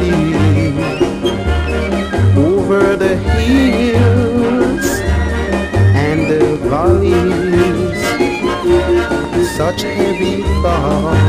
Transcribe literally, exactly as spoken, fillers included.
over the hills and the valleys. Such heavy thoughts